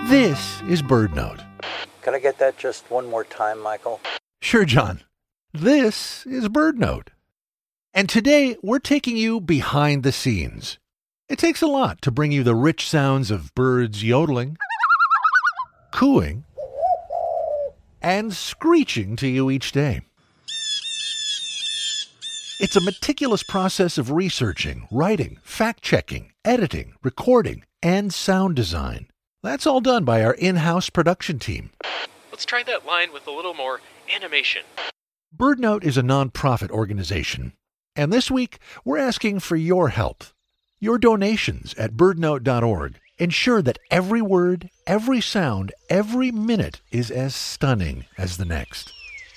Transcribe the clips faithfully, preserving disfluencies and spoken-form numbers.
This is BirdNote. Can I get that just one more time, Michael? Sure, John. This is BirdNote. And today we're taking you behind the scenes. It takes a lot to bring you the rich sounds of birds yodeling, cooing, and screeching to you each day. It's a meticulous process of researching, writing, fact-checking, editing, recording, and sound design. That's all done by our in-house production team. Let's try that line with a little more animation. BirdNote is a non-profit organization, and this week we're asking for your help. Your donations at birdnote dot org ensure that every word, every sound, every minute is as stunning as the next.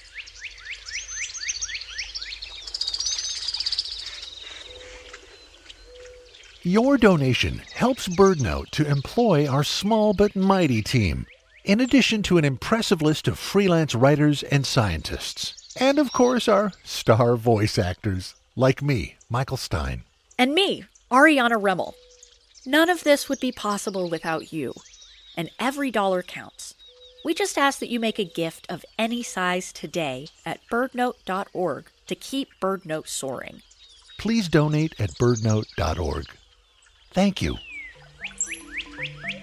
Your donation helps BirdNote to employ our small but mighty team, in addition to an impressive list of freelance writers and scientists. And of course, our star voice actors, like me, Michael Stein. And me, Ariana Remmel. None of this would be possible without you. And every dollar counts. We just ask that you make a gift of any size today at birdnote dot org to keep BirdNote soaring. Please donate at birdnote dot org. Thank you.